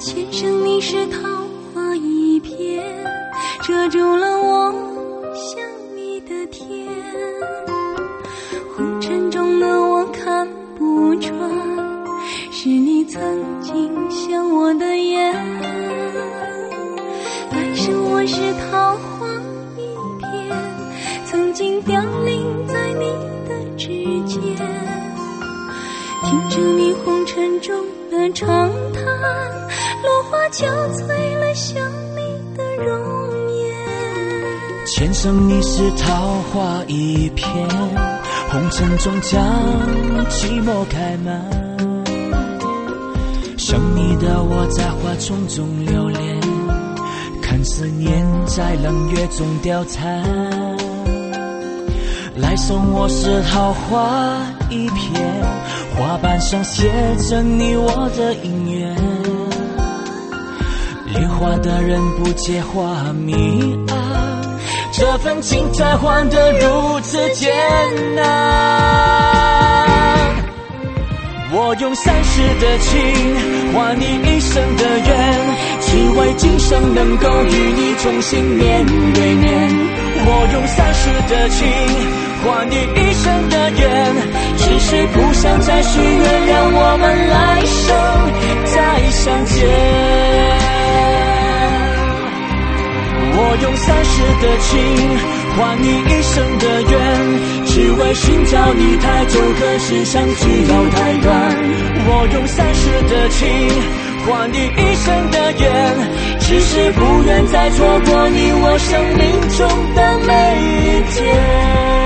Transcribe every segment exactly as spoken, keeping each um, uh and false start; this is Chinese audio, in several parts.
前生你是桃花一片，遮住了我想你的天。红尘中的我看不穿，是你曾经想我的眼。来生我是桃花一片，曾经凋零在你的指尖，听着你红尘中的长叹，落花憔悴了想你的容颜。 前生你是桃花一片，红尘中将寂寞开满，想你的我在花丛中流连，看思念在冷月中凋残。来生我是桃花一片，花瓣上写着你我的姻缘，恋花的人不解花迷暗，这份情才换得如此艰难。我用三世的情换你一生的缘，只为今生能够与你重新面对面。我用三世的情换你一生的缘，只是不想再许愿，让我们来生再相见。我用三世的情换你一生的缘，只为寻找你太久，可是相聚要太短。我用三世的情换你一生的缘，只是不愿再错过你我生命中的每一天。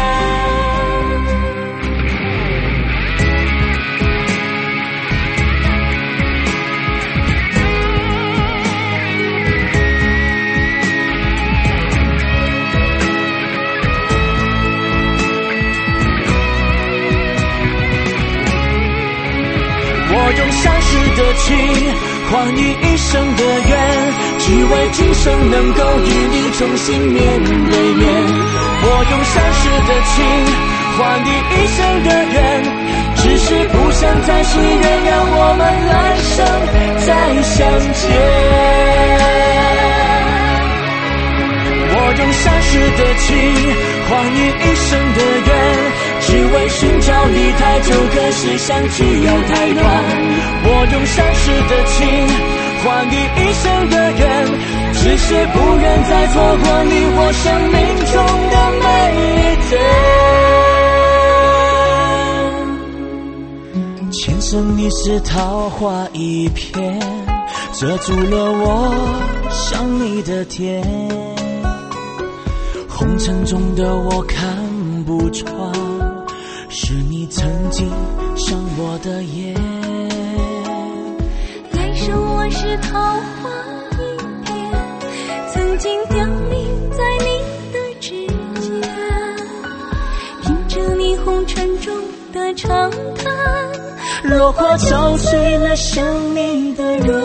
我用三世的情换你一生的缘，只为今生能够与你重新面对面。我用三世的情换你一生的缘，只是不想再许愿，让我们来生再相见。我用三世的情换你一生的缘，只为寻找你太久，可是相聚要太短。我用三世的情换你一生的缘，只是不愿再错过你我生命中的每一天。前生你是桃花一片，遮住了我想你的天。红尘中的我看不穿，是你曾经伤我的眼。 来生我是桃花一片，曾经凋零在你的指尖，听着你红尘中的长叹， 落花憔悴了想你的容